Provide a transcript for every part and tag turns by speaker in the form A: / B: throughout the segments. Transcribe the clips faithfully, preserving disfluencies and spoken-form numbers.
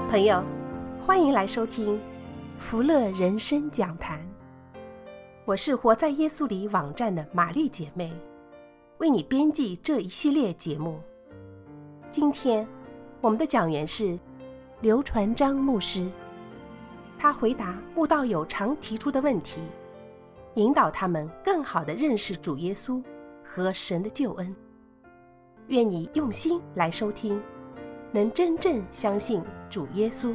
A: 朋友，欢迎来收听福乐人生讲坛。我是活在耶稣里网站的玛丽姐妹，为你编辑这一系列节目。今天我们的讲员是刘传章牧师，他回答慕道友常提出的问题，引导他们更好地认识主耶稣和神的救恩。愿你用心来收听，能真正相信主耶稣。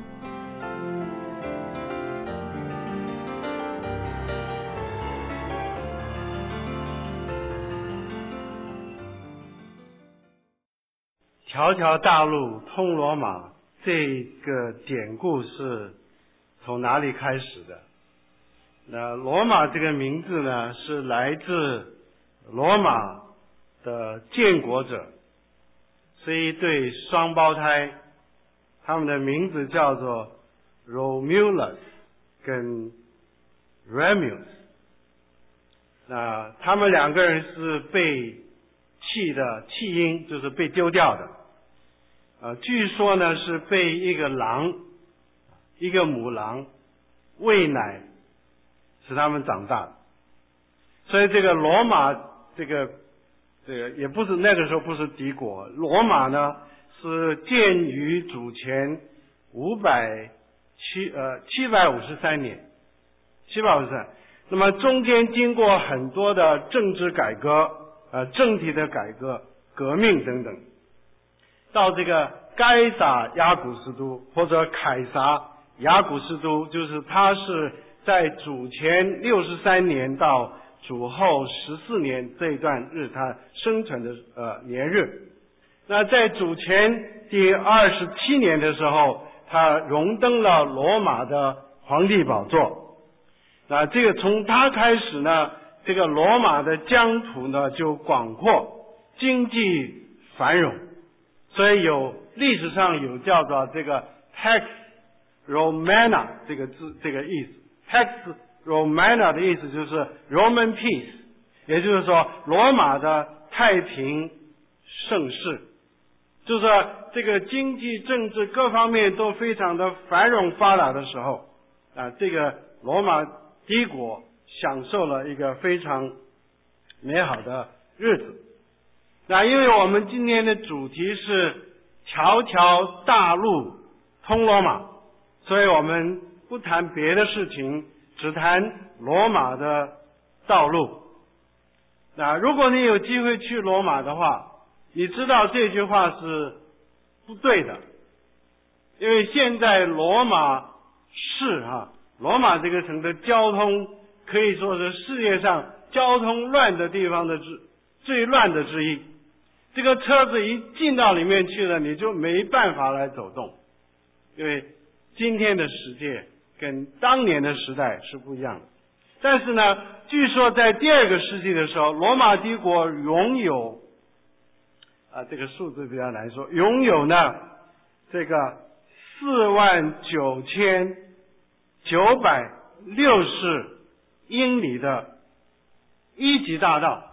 B: 条条大路通罗马，这个典故是从哪里开始的？那罗马这个名字呢，是来自罗马的建国者，是一对双胞胎，他们的名字叫做 Romulus 跟 Remus。那他们两个人是被弃的弃婴，就是被丢掉的。呃，据说呢是被一个狼，一个母狼喂奶使他们长大的。所以这个罗马这个这个也不是那个时候不是敌国，罗马呢是建于主前五百七呃七百五十三年，七百五十三。那么中间经过很多的政治改革，呃政体的改革、革命等等，到这个该撒亚古斯都或者凯撒亚古斯都，就是他是在主前六十三年到主后十四年这一段日他生存的呃年日。那在主前第二十七年的时候，他荣登了罗马的皇帝宝座。那这个从他开始呢，这个罗马的疆土呢就广阔，经济繁荣，所以有历史上有叫做这个 Pax Romana 这个字这个意思。Pax Romana 的意思就是 Roman Peace， 也就是说罗马的太平盛世，就是说这个经济政治各方面都非常的繁荣发达的时候啊，这个罗马帝国享受了一个非常美好的日子。那因为我们今天的主题是条条大路通罗马，所以我们不谈别的事情，只谈罗马的道路。那如果你有机会去罗马的话，你知道这句话是不对的，因为现在罗马市啊，罗马这个城的交通可以说是世界上交通乱的地方的之最乱的之一。这个车子一进到里面去了，你就没办法来走动，因为今天的世界跟当年的时代是不一样的。但是呢，据说在第二个世纪的时候，罗马帝国拥有啊，这个数字比较难说，拥有呢这个四万九千九百六十英里的一级大道。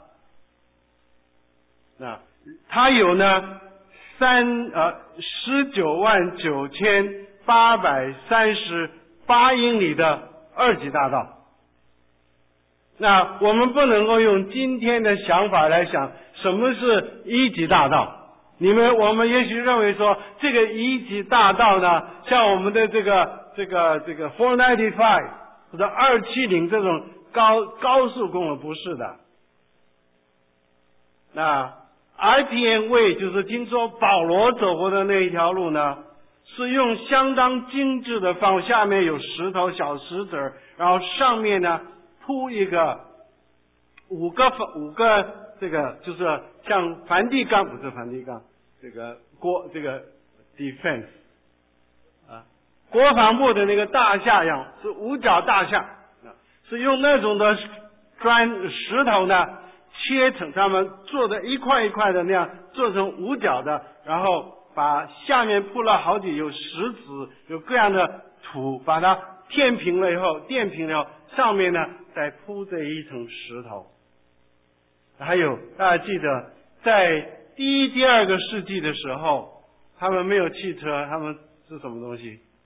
B: 那它有呢三呃十九万九千八百三十八英里的二级大道。那我们不能够用今天的想法来想什么是一级大道。你们我们也许认为说这个一级大道呢，像我们的这个这个这个四九五或者二七零这种高高速公路，不是的。那R P M Way 就是听说保罗走过的那一条路呢，是用相当精致的方，下面有石头小石子，然后上面呢铺一个五个五个这个就是像梵蒂冈，不是梵蒂冈，这个国这个 defense 啊，国防部的那个大厦样，是五角大厦，是用那种的砖石头呢切成，他们做的一块一块的那样做成五角的，然后把下面铺了好几有石子有各样的土，把它填平了以后垫平了以后，上面呢再铺这一层石头。还有大家记得在第一第二个世纪的时候，他们没有汽车，他们是什么东西？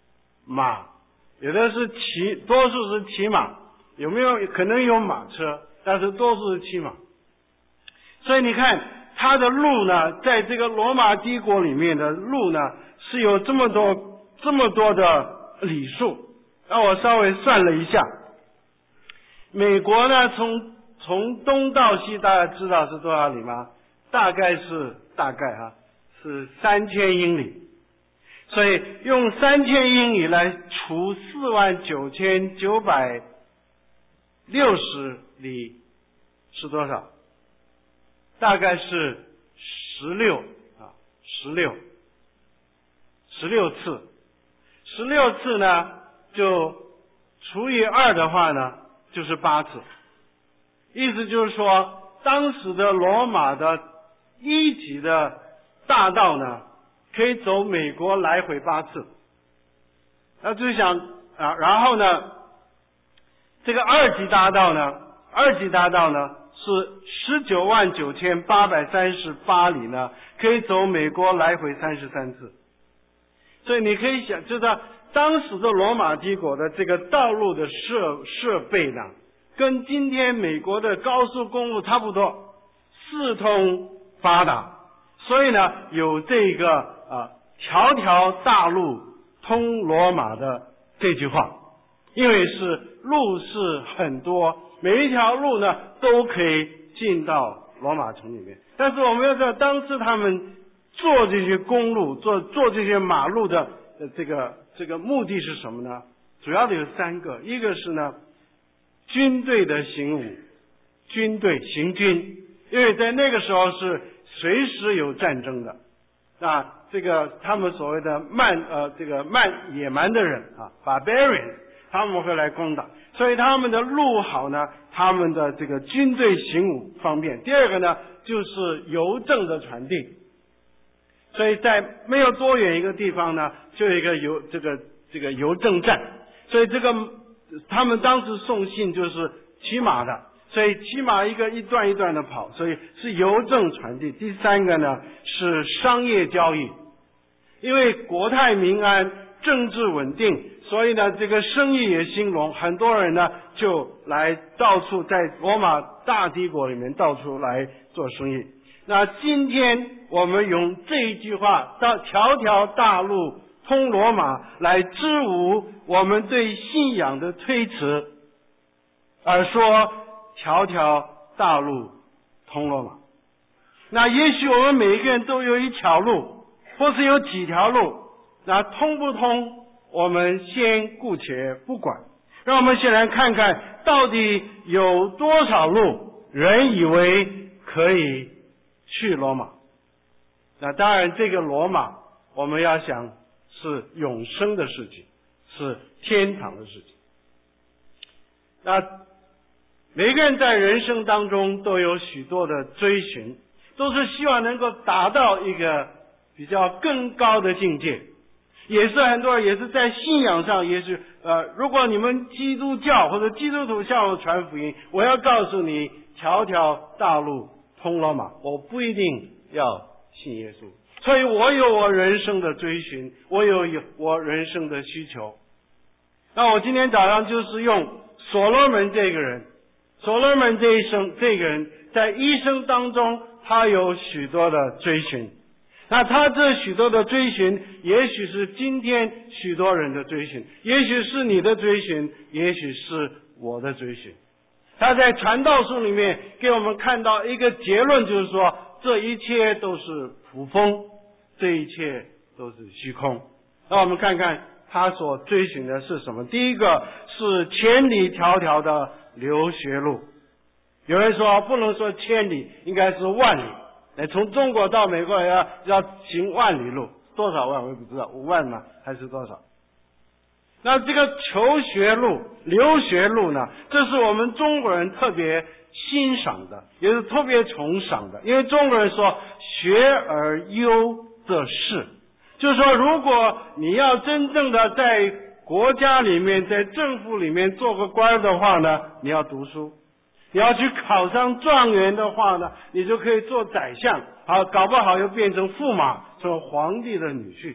B: 马，有的是骑，多数是骑马，有没有可能有马车，但是多数是骑马。所以你看它的路呢，在这个罗马帝国里面的路呢，是有这么多这么多的里数。让我稍微算了一下，美国呢从从东到西，大家知道是多少里吗？大概是大概哈、啊、是三千英里。所以用三千英里来除四万九千九百六十里是多少？大概是十六啊，十六，十六次，十六次呢，就除以二的话呢，就是八次。意思就是说，当时的罗马的一级的大道呢，可以走美国来回八次。那就想啊，然后呢，这个二级大道呢，二级大道呢是十九万九千八百三十八里呢，可以走美国来回三十三次。所以你可以想，就是当时的罗马帝国的这个道路的设设备呢，跟今天美国的高速公路差不多，四通发达。所以呢，有这个啊条条大路通罗马的这句话，因为是路是很多，每一条路呢都可以进到罗马城里面。但是我们要知道，当时他们做这些公路、做做这些马路的呃这个这个目的是什么呢？主要的有三个，一个是呢军队的行伍，军队行军，因为在那个时候是随时有战争的，啊，这个他们所谓的蛮呃这个蛮野蛮的人啊 ，barbarians， 他们会来攻打，所以他们的路好呢，他们的这个军队行伍方便。第二个呢，就是邮政的传递，所以在没有多远一个地方呢，就有一个邮这个这个邮政站，所以这个他们当时送信就是骑马的。所以骑马一个一段一段的跑，所以是邮政传递。第三个呢是商业交易，因为国泰民安，政治稳定，所以呢这个生意也兴隆，很多人呢就来到处在罗马大帝国里面到处来做生意。那今天我们用这一句话，到条条大路通罗马来支吾我们对信仰的推辞，而说条条大路通罗马。那也许我们每一个人都有一条路，或是有几条路，那通不通我们先姑且不管，让我们先来看看到底有多少路人以为可以去罗马。那当然这个罗马我们要想是永生的事情，是天堂的事情。那每个人在人生当中都有许多的追寻，都是希望能够达到一个比较更高的境界。也是很多人也是在信仰上，也是呃，如果你们基督教或者基督徒向我传福音，我要告诉你，条条大路通罗马，我不一定要信耶稣。所以我有我人生的追寻，我有有我人生的需求。那我今天早上就是用所罗门这个人。所罗门这一生，这个人在一生当中，他有许多的追寻。那他这许多的追寻，也许是今天许多人的追寻，也许是你的追寻，也许是我的追寻。他在传道书里面给我们看到一个结论，就是说这一切都是捕风，这一切都是虚空。那我们看看他所追寻的是什么。第一个是千里迢迢的留学路。有人说不能说千里，应该是万里。从中国到美国要要行万里路，多少万我也不知道，五万吗？还是多少？那这个求学路、留学路呢，这是我们中国人特别欣赏的，也是特别崇尚的。因为中国人说学而优则仕，就是说如果你要真正的在国家里面，在政府里面做个官的话呢，你要读书。你要去考上状元的话呢，你就可以做宰相，好，搞不好又变成驸马，成皇帝的女婿。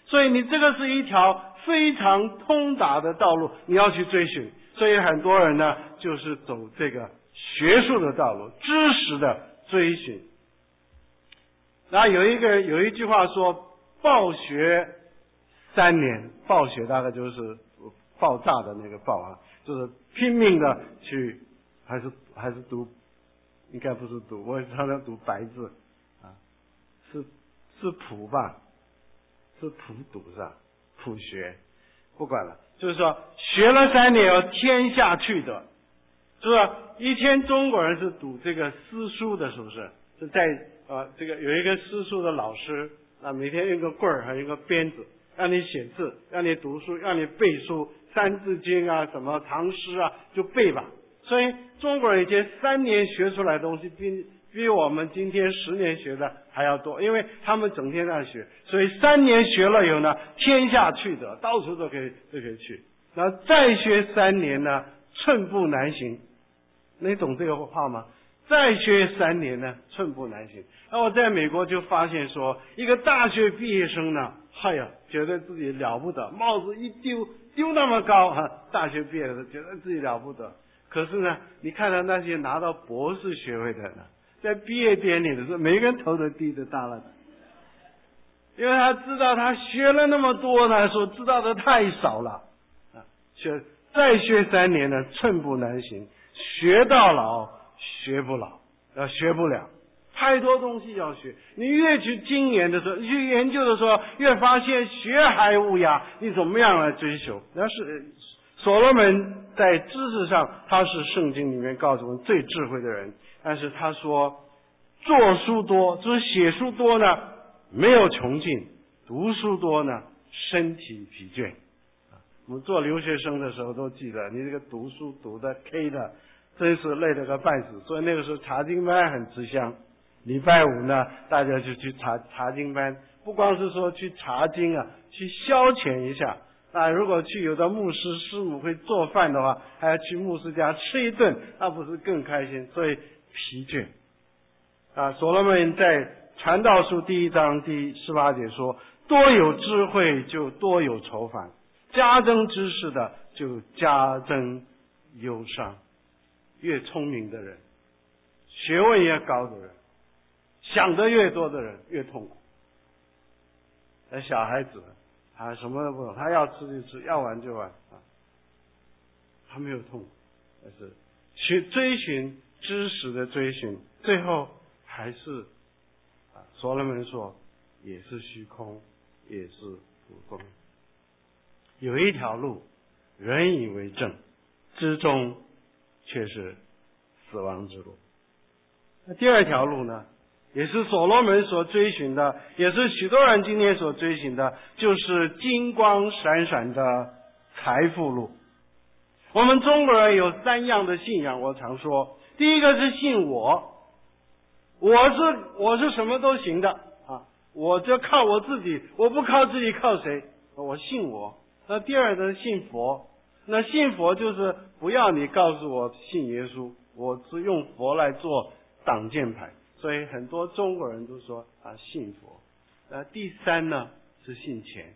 B: 所以你这个是一条非常通达的道路，你要去追寻。所以很多人呢，就是走这个学术的道路，知识的追寻。然后有一个有一句话说，暴学三年，暴学大概就是爆炸的那个爆啊，就是拼命的去，还是还是读，应该不是读，我常常读白字啊，是是普吧，是普读是吧？普学，不管了，就是说学了三年要天下去的，是吧？以前中国人是读这个私书的，是不是？是在啊，这个有一个私塾的老师啊，每天用个棍儿还有一个鞭子，让你写字，让你读书，让你背书，《三字经》啊，什么唐诗啊，就背吧。所以中国人以前三年学出来的东西，比比我们今天十年学的还要多，因为他们整天在学，所以三年学了以后呢，天下去的，到处都可以都可以去。然后再学三年呢，寸步难行。你懂这个话吗？再学三年呢，寸步难行。那我在美国就发现说，一个大学毕业生呢，哎呀，觉得自己了不得，帽子一丢丢那么高哈、啊，大学毕业的时候觉得自己了不得。可是呢，你看到那些拿到博士学位的呢，在毕业典礼的时候，每个人头都低得大了的，因为他知道他学了那么多呢，所知道的太少了啊。学再学三年呢，寸步难行，学到老学不老，要学不了，太多东西要学。你越去精研的时候，去研究的时候，越发现学海无涯，你怎么样来追求？那是所罗门在知识上，他是圣经里面告诉我们最智慧的人，但是他说，做书多，就是写书多呢，没有穷尽；读书多呢，身体疲倦。我们做留学生的时候都记得，你这个读书读的 K 的，真是累得个半死。所以那个时候查经班很吃香，礼拜五呢，大家就去查查经班，不光是说去查经啊，去消遣一下。那如果去有的牧师师母会做饭的话，还要去牧师家吃一顿，那不是更开心？所以疲倦啊。所罗门在传道书第一章第十八节说，多有智慧就多有愁烦，加增知识的就加增忧伤。越聪明的人，学问越高的人，想得越多的人越痛苦。那小孩子他什么都不懂，他要吃就吃，要玩就玩啊，他没有痛苦。但是去追寻知识的追寻，最后还是啊，所罗门说也是虚空，也是普通。有一条路，人以为正，之中却是死亡之路。那第二条路呢，也是所罗门所追寻的，也是许多人今天所追寻的，就是金光闪闪的财富路。我们中国人有三样的信仰，我常说，第一个是信我，我是我是什么都行的啊，我就靠我自己，我不靠自己靠谁？我信我。那第二个是信佛，那信佛就是不要你告诉我信耶稣，我是用佛来做挡箭牌。所以很多中国人都说啊信佛。那第三呢是信钱，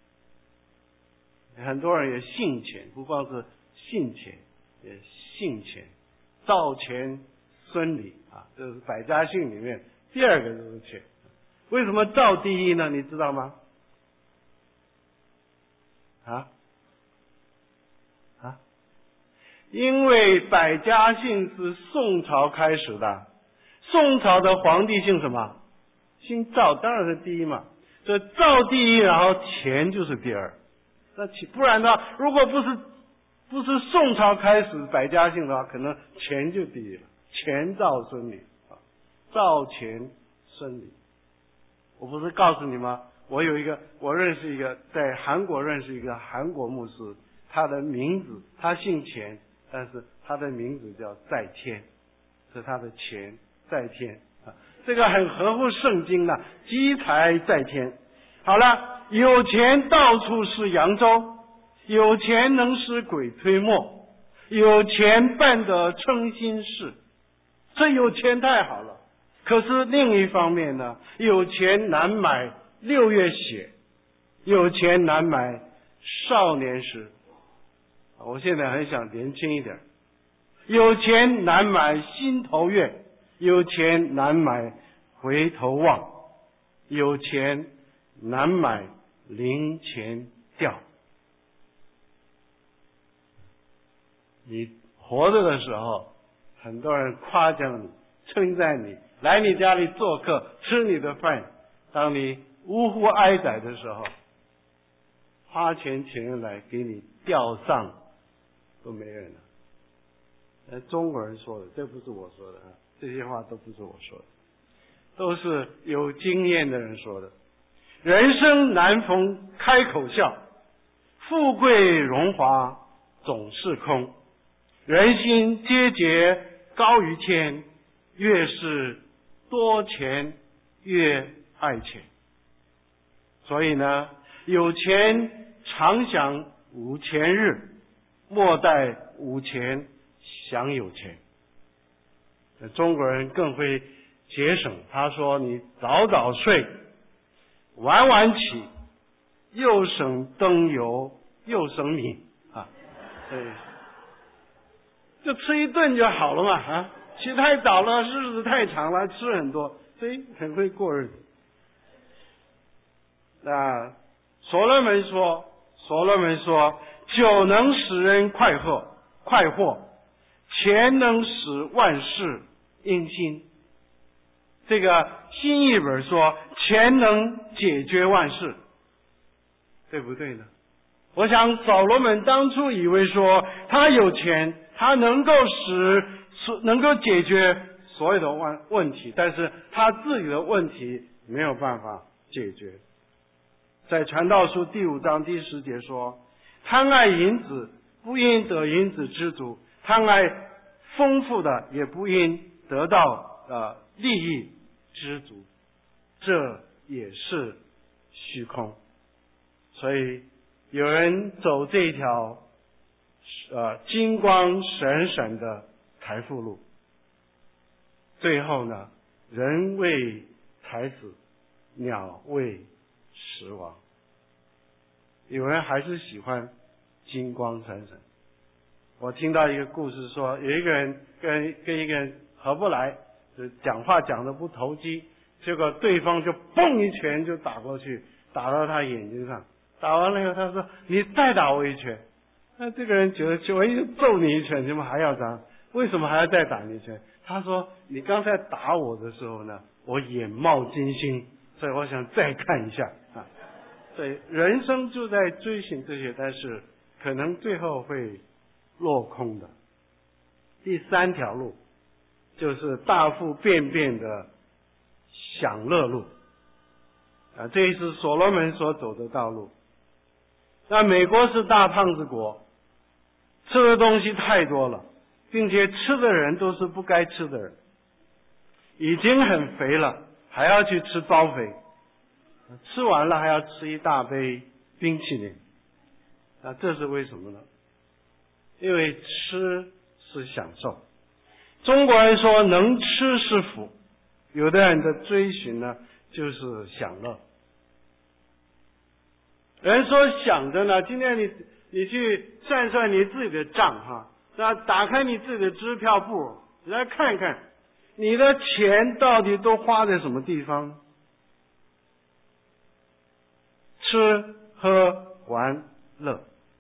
B: 很多人也信钱，不光是信钱，也信钱，造钱孙理啊，这是百家姓里面第二个就是钱。为什么造第一呢？你知道吗？啊啊，因为百家姓是宋朝开始的。宋朝的皇帝姓什么？姓赵，当然是第一嘛。所以赵第一，然后钱就是第二。那不然的话，如果不是不是宋朝开始百家姓的话，可能钱就第一了。钱赵孙理啊，赵钱孙理。我不是告诉你吗？我有一个，我认识一个在韩国认识一个韩国牧师，他的名字他姓钱，但是他的名字叫在天，是他的钱。在天啊，这个很合乎圣经的，积财在天。好了，有钱到处是扬州，有钱能使鬼推磨，有钱办得称心事，这有钱太好了。可是另一方面呢，有钱难买六月血， 有钱难买少年时。我现在很想年轻一点。有钱难买心头悦，有钱难买回头望，有钱难买零钱掉。你活着的时候，很多人夸奖你，称赞你，来你家里做客，吃你的饭。当你呜呼哀哉的时候，花钱请人来给你吊丧，都没人了。呃，中国人说的，这不是我说的啊，这些话都不是我说的，都是有经验的人说的。人生难逢开口笑，富贵荣华总是空。人心皆结高于天，越是多钱越爱钱。所以呢，有钱常想无钱日，莫待无钱想有钱。中国人更会节省，他说你早早睡，晚晚起，又省灯油又省米啊，对，就吃一顿就好了嘛啊！起太早了，日子太长了，吃很多，所以很会过日子。那所罗门说，所罗门说，酒能使人快活，快活，钱能使万事应心。这个新译本说，钱能解决万事，对不对呢？我想所罗门当初以为说，他有钱，他能够使能够解决所有的问问题，但是他自己的问题没有办法解决。在传道书第五章第十节说，贪爱银子不因得银子知足，贪爱丰富的也不因得到呃利益知足，这也是虚空。所以有人走这一条呃金光闪闪的财富路，最后呢，人为财死，鸟为食亡。有人还是喜欢金光闪闪。我听到一个故事说，有一个人跟跟一个人合不来，就讲话讲得不投机，结果对方就嘣一拳就打过去，打到他眼睛上。打完了以后，他说：“你再打我一拳。”那这个人觉得，我已经揍你一拳，怎么还要打？为什么还要再打你一拳？他说：“你刚才打我的时候呢，我眼冒金星，所以我想再看一下啊。”所以人生就在追寻这些，但是可能最后会落空的。第三条路就是大腹便便的享乐路啊，这也是所罗门所走的道路。那美国是大胖子国，吃的东西太多了，并且吃的人都是不该吃的人，已经很肥了，还要去吃包肥，吃完了还要吃一大杯冰淇淋。那这是为什么呢？因为吃是享受。中国人说能吃是福，有的人的追寻呢就是享乐。人说想着呢，今天你你去算算你自己的账哈，那打开你自己的支票簿，你来看看你的钱到底都花在什么地方？吃喝玩乐。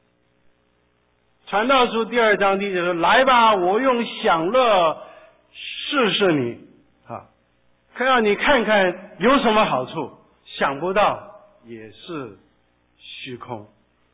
B: 传道书第二章第一节说：“来吧，我用享乐试试你啊，看让你看看有什么好处。想不到也是虚空。”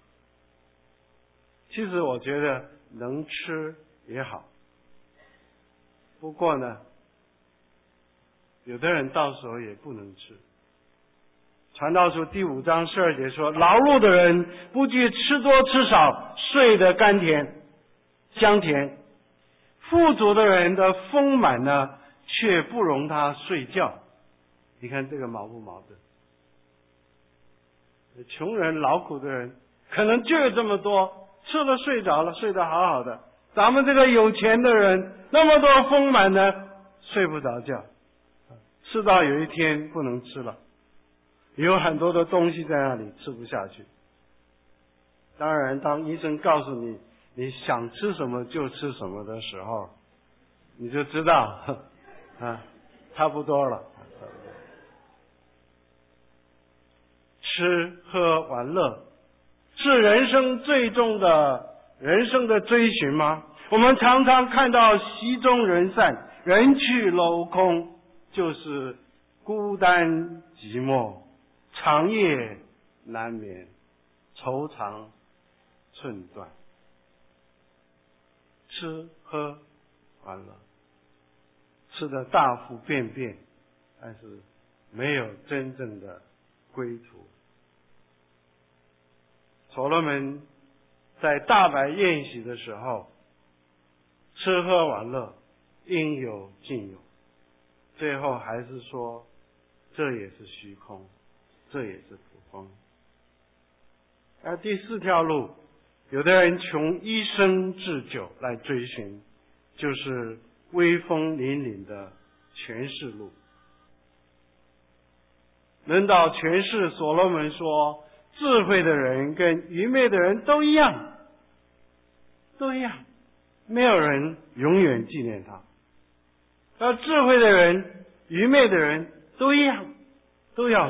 B: 其实我觉得能吃也好，不过呢，有的人到时候也不能吃。传道书第五章十二节说：“劳碌的人不惧吃多吃少，睡得甘甜香甜；富足的人的丰满呢，却不容他睡觉。”你看这个矛不矛盾？穷人劳苦的人可能就有这么多，吃了睡着了，睡得好好的。咱们这个有钱的人那么多丰满呢，睡不着觉，吃到有一天不能吃了。 有很多的东西在那里吃不下去。当然，当医生告诉你你想吃什么就吃什么的时候，你就知道啊，差不多了。吃喝玩乐是人生最重的人生的追寻吗？我们常常看到席中人散，人去楼空，就是孤单寂寞，长夜难眠，愁肠寸断。吃喝玩乐，吃得大腹便便，但是没有真正的归途。所罗门在大摆宴席的时候，吃喝玩乐，应有尽有，最后还是说，这也是虚空，这也是捕风。而第四条路，有的人穷一生至久来追寻，就是威风凛凛的权势路。轮到权势，所罗门说，智慧的人跟愚昧的人都一样，都一样，没有人永远纪念他。而智慧的人、愚昧的人都一样，都要死。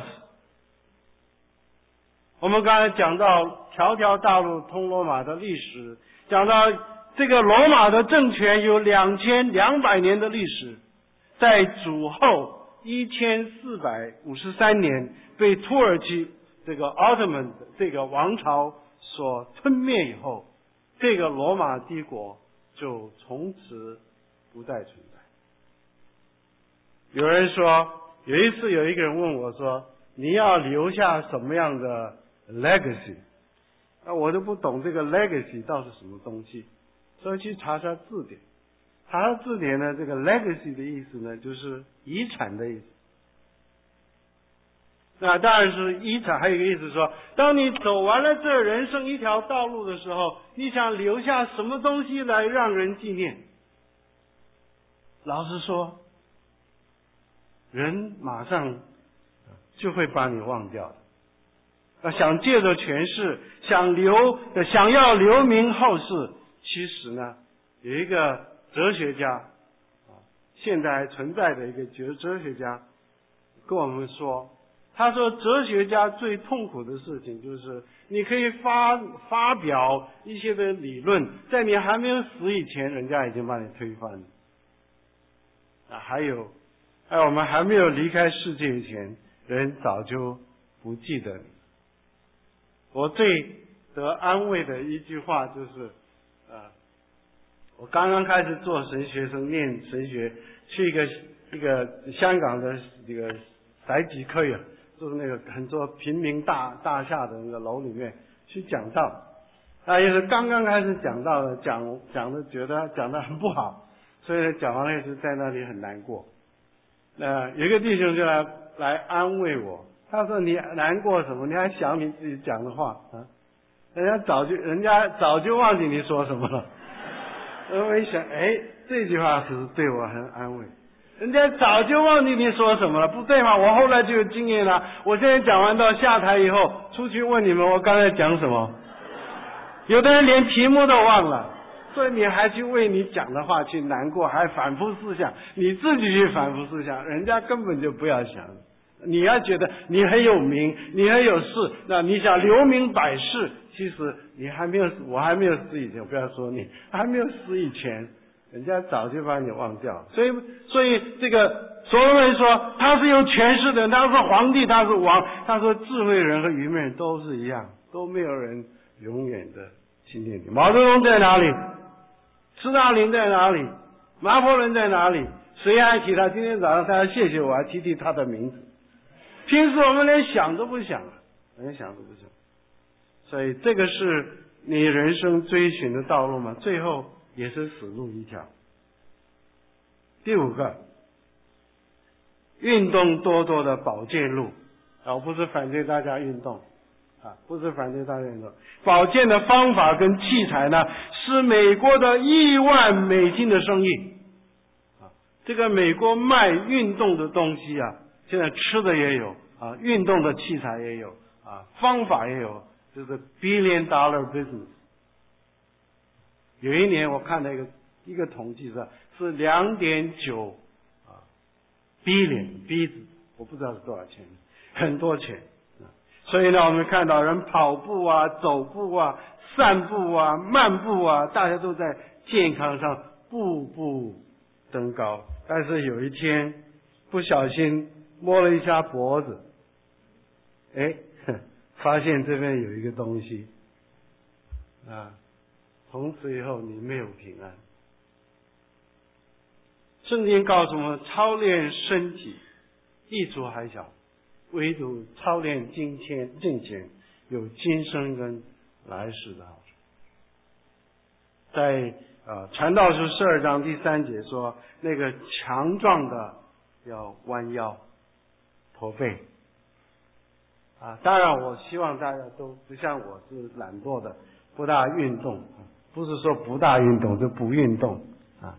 B: 我们刚才讲到条条大路通罗马的历史，讲到这个罗马的政权有两千两百年的历史，在主后一千四百五十三年被土耳其这个奥特曼这个王朝所吞灭以后，这个罗马帝国就从此不再存在。有人说，有一次有一个人问我说，你要留下什么样的 legacy？ 那我都不懂这个 legacy 到底是什么东西，所以去查查字典。查查字典呢，这个 legacy 的意思呢，就是遗产的意思。那当然是遗产，还有一个意思说，当你走完了这人生一条道路的时候，你想留下什么东西来让人纪念？老实说，人马上就会把你忘掉的。那想借着权势，想留，想要留名后世，其实呢，有一个哲学家啊，现在还存在的一个哲哲学家跟我们说，他说哲学家最痛苦的事情就是，你可以发发表一些的理论，在你还没有死以前，人家已经把你推翻了。啊，还有，在我们还没有离开世界以前，人早就不记得你。我最得安慰的一句话就是，呃，我刚刚开始做神学生，念神学，去一个一个香港的这个宅级科呀，就是那个很多平民大大厦的那个楼里面去讲道，啊，也是刚刚开始讲道的，讲讲的觉得讲的很不好，所以讲完了也是在那里很难过。那有一个弟兄就来来安慰我。他说：“你难过什么？你还想你自己讲的话啊？人家早就人家早就忘记你说什么了。”我一想，哎，这句话是对我很安慰。人家早就忘记你说什么了，不对吗？我后来就有经验了。我现在讲完到下台以后，出去问你们我刚才讲什么，有的人连题目都忘了，所以你还去为你讲的话去难过，还反复思想，你自己去反复思想，人家根本就不要想。你要觉得你很有名，你很有势，那你想留名百世，其实你还没有死，我还没有死以前，我不要说你还没有死以前，人家早就把你忘掉。所以，所以这个所罗门说他是有权势的，他是皇帝，他是王。他说智慧人和愚昧人都是一样，都没有人永远的纪念你。毛泽东在哪里？斯大林在哪里？拿破仑在哪里？谁还提他？今天早上他要谢谢我，还提提他的名字。平时我们连想都不想啊，连想都不想。所以这个是你人生追寻的道路吗？最后也是死路一条。第五个，运动多多的保健路啊，我不是反对大家运动啊，不是反对大家运动。保健的方法跟器材呢，是美国的亿万美金的生意啊。这个美国卖运动的东西啊，现在吃的也有， 啊，运动的器材也有啊，方法也有，就是 billion dollar business。有一年我看到一个一个统计是是两点九啊 billion b 字，我不知道是多少钱，很多钱。所以呢，我们看到人跑步啊、走步啊、散步啊、漫步啊，大家都在健康上步步登高。但是有一天不小心摸了一下脖子，哎，发现这边有一个东西啊，从此以后你没有平安。圣经告诉我们，操练身体益处还小，唯独操练金钱金钱有今生跟来世的好处。在呃传道书十二章第三节说，那个强壮的要弯腰驼背啊。当然我希望大家都不像我是懒惰的，不大运动，不是说不大运动就不运动啊。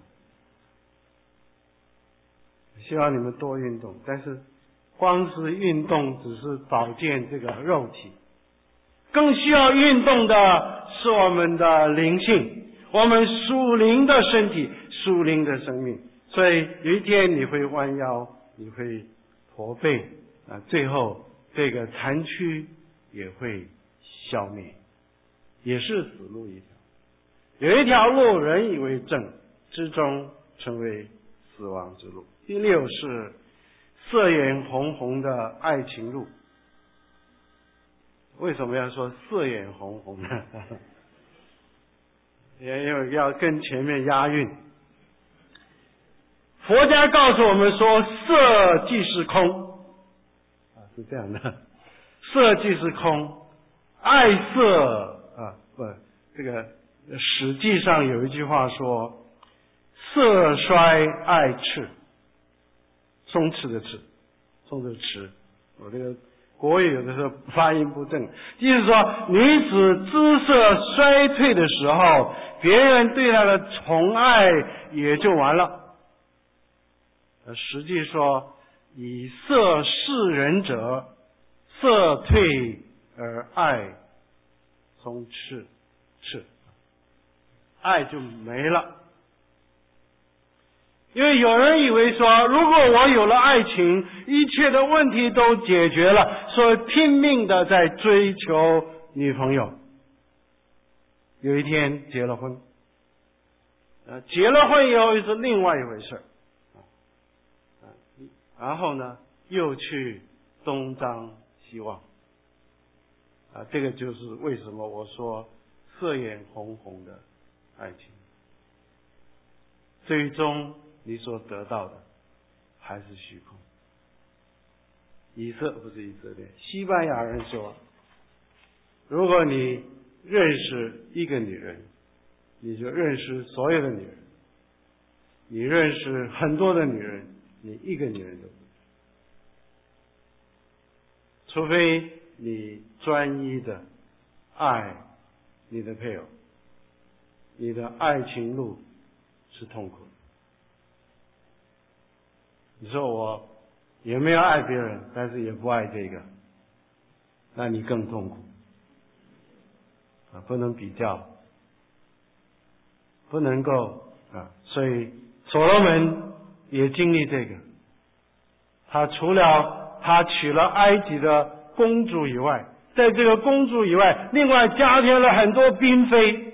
B: 希望你们多运动，但是光是运动只是保健这个肉体，更需要运动的是我们的灵性，我们属灵的身体，属灵的生命。所以有一天你会弯腰，你会驼背啊，最后这个残躯也会消灭，也是死路一条。有一条路人以为正，之中成为死亡之路。第六是色眼红红的爱情路。为什么要说色眼红红呢？也有要跟前面押韵。佛家告诉我们说，色即是空啊，是这样的，色即是空，爱色啊，不，这个史记上有一句话说，色衰爱赤，松弛的弛，松弛弛，我这个国语有的时候发音不正，就是说女子姿色衰退的时候，别人对她的宠爱也就完了。实际说，以色示人者，色退而爱松弛，赤，爱就没了。因为有人以为说，如果我有了爱情，一切的问题都解决了，所以拼命的在追求女朋友。有一天结了婚，呃，结了婚以后又是另外一回事，啊，然后呢，又去东张西望，啊，这个就是为什么我说色眼红红的爱情，最终你所得到的还是虚空。以色不是以色列，西班牙人说，如果你认识一个女人，你就认识所有的女人；你认识很多的女人，你一个女人都不知，除非你专一的爱你的配偶，你的爱情路是痛苦的。你说我也没有爱别人，但是也不爱这个，那你更痛苦啊！不能比较，不能够啊！所以所罗门也经历这个，他除了他娶了埃及的公主以外，在这个公主以外，另外加添了很多嫔妃，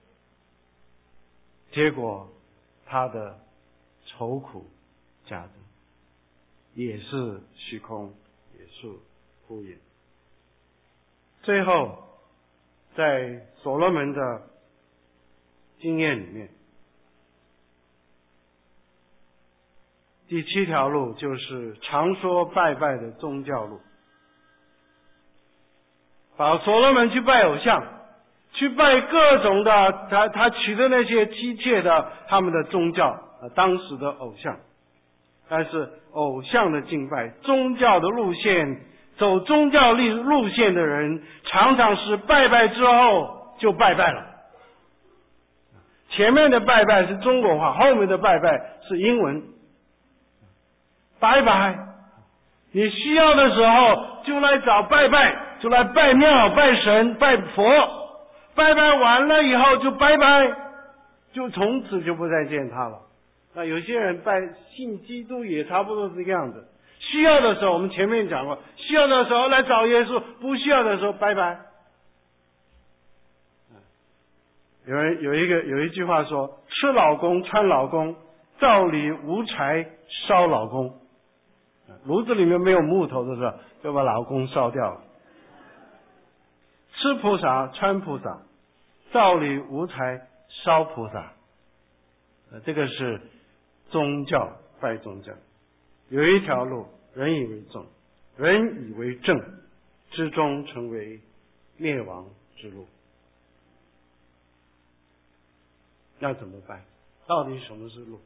B: 结果他的愁苦加增。也是虚空，也是敷衍。最后，在所罗门的经验里面，第七条路就是常说拜拜的宗教路。把所罗门去拜偶像，去拜各种的他他取的那些妻妾的他们的宗教，呃，当时的偶像。但是偶像的敬拜，宗教的路线，走宗教路路线的人，常常是拜拜之后就拜拜了。前面的拜拜是中国话，后面的拜拜是英文。拜拜， 你需要的时候就来找拜拜，就来拜庙、拜神、拜佛，拜拜完了以后就拜拜，就从此就不再见他了。那有些人拜信基督也差不多是这个样子，需要的时候我们前面讲过，需要的时候来找耶稣，不需要的时候拜拜。有人有一个有一句话说，吃老公穿老公，灶里无柴烧老公。炉子里面没有木头的时候，就把老公烧掉了。吃菩萨穿菩萨，灶里无柴烧菩萨。呃，这个是宗教拜宗教。有一条路，人以为正，人以为正，之中成为灭亡之路。那怎么办？到底什么是路？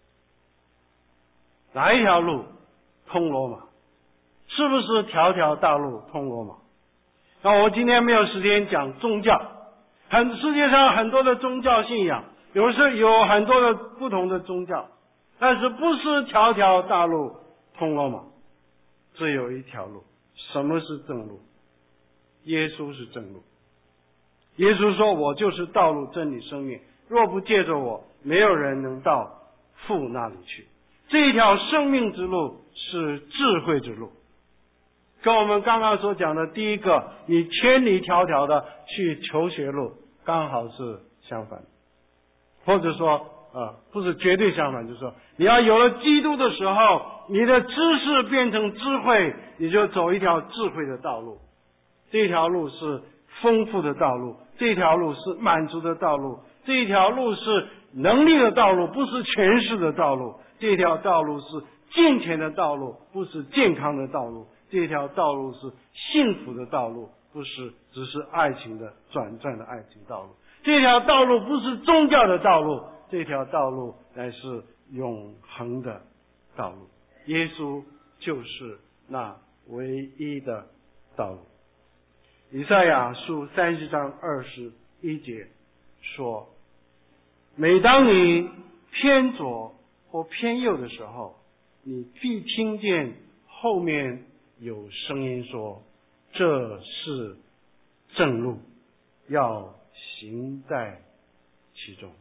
B: 哪一条路通罗马？是不是条条大路通罗马？那我今天没有时间讲宗教，很世界上很多的宗教信仰，有时有很多的不同的宗教，但是不是条条大路通罗马，只有一条路。什么是正路？耶稣是正路。耶稣说，我就是道路真理生命，若不借着我，没有人能到父那里去。这一条生命之路是智慧之路，跟我们刚刚所讲的第一个你千里迢迢的去求学路刚好是相反，或者说呃，不是绝对相反，就是说你要有了基督的时候，你的知识变成智慧，你就走一条智慧的道路。这条路是丰富的道路，这条路是满足的道路，这条路是能力的道路，不是权势的道路。这条道路是金钱的道路，不是健康的道路。这条道路是幸福的道路，不是只是爱情的短暂的爱情道路。这条道路不是宗教的道路，这条道路乃是永恒的道路。耶稣就是那唯一的道路。以赛亚书三十章二十一节说，每当你偏左或偏右的时候，你必听见后面有声音说，这是正路，要行在其中。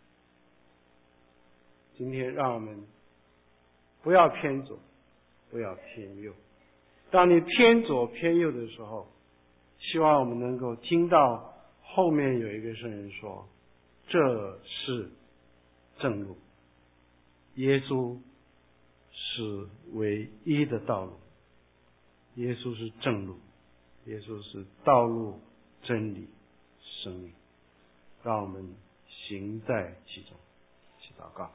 B: 今天让我们不要偏左，不要偏右。当你偏左偏右的时候，希望我们能够听到后面有一个声音说，这是正路。耶稣是唯一的道路，耶稣是正路，耶稣是道路、真理、生命。让我们行在其中。去祷告。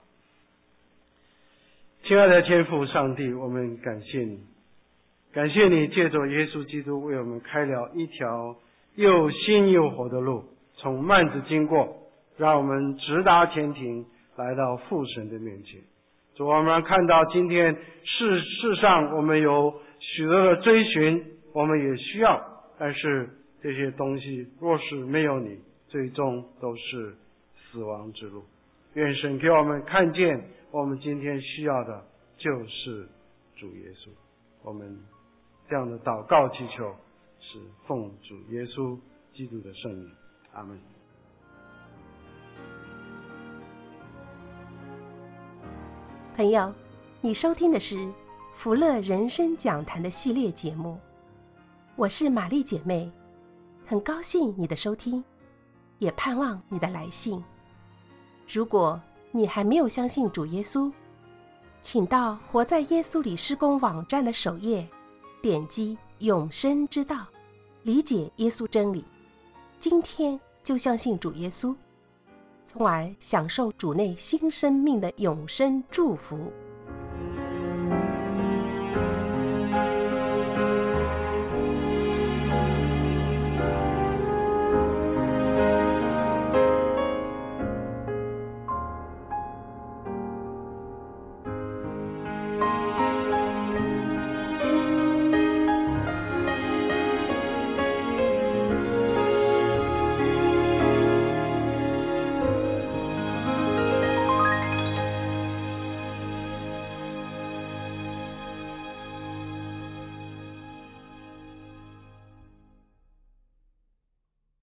B: 亲爱的天父上帝，我们感谢你，感谢你借着耶稣基督为我们开了一条又新又活的路，从幔子经过，让我们直达天庭，来到父神的面前。主，我们看到今天世世上我们有许多的追寻，我们也需要，但是这些东西若是没有你，最终都是死亡之路。愿神给我们看见，我们今天需要的就是主耶稣。我们这样的祷告祈求是奉主耶稣基督的圣名，阿们。
A: 朋友，你收听的是福乐人生讲坛的系列节目，我是玛丽姐妹，很高兴你的收听，也盼望你的来信。如果你还没有相信主耶稣，请到活在耶稣里施工网站的首页，点击永生之道，理解耶稣真理，今天就相信主耶稣，从而享受主内新生命的永生祝福。